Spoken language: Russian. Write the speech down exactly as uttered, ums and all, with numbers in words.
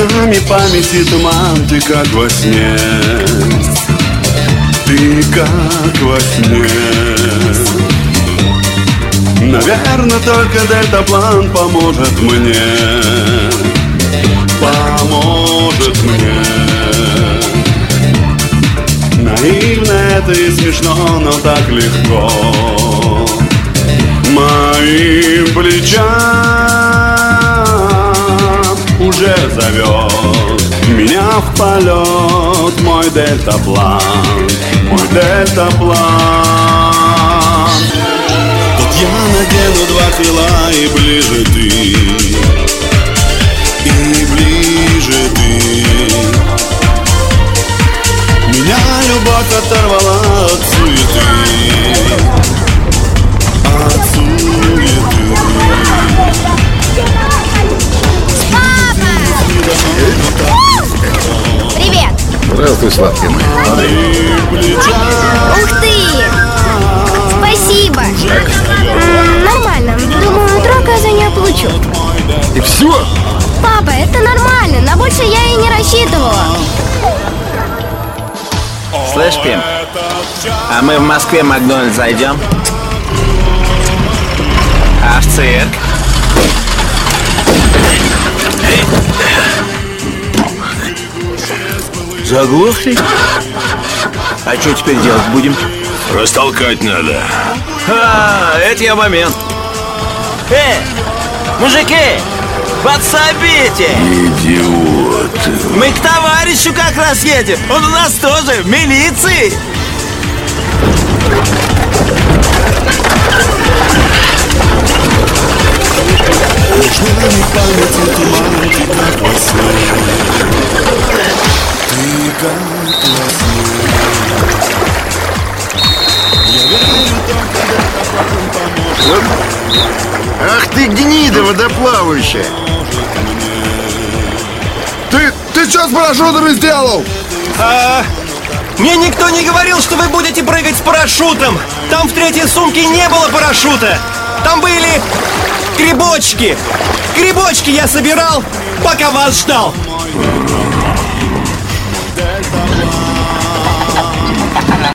Глазами памяти туман, ты как во сне. Ты как во сне. Наверное, только дельтаплан поможет мне. Поможет мне. Наивно это и смешно, но так легко. Моим плечам уже зовет меня в полет мой дельтаплан, мой дельтаплан. Вот я надену два крыла, и ближе ты, и ближе ты. Меня любовь оторвала от суеты, от суеты. Привет! Здравствуй, сладкий мой. Ух ты! Спасибо! М, Нормально. Думаю, утро оказания получу. И все? Папа, это нормально. На больше я и не рассчитывала. Слышь, Пим, а мы в Москве в Макдональдс зайдем? А в цирк? Заглохли? А что теперь делать будем? Растолкать надо. А, это я момент. Эй, мужики, подсобите! Идиот. Мы к товарищу как раз едем. Он у нас тоже в милиции. Глазами памяти туман, ты как во сне. Ты как во сне. Я верю только дельтаплан поможет. Ах ты гнида водоплавающая! Ты, ты что с парашютами сделал? А, мне никто не говорил, что вы будете прыгать с парашютом. Там в третьей сумке не было парашюта. Там были грибочки. Грибочки я собирал, пока вас ждал.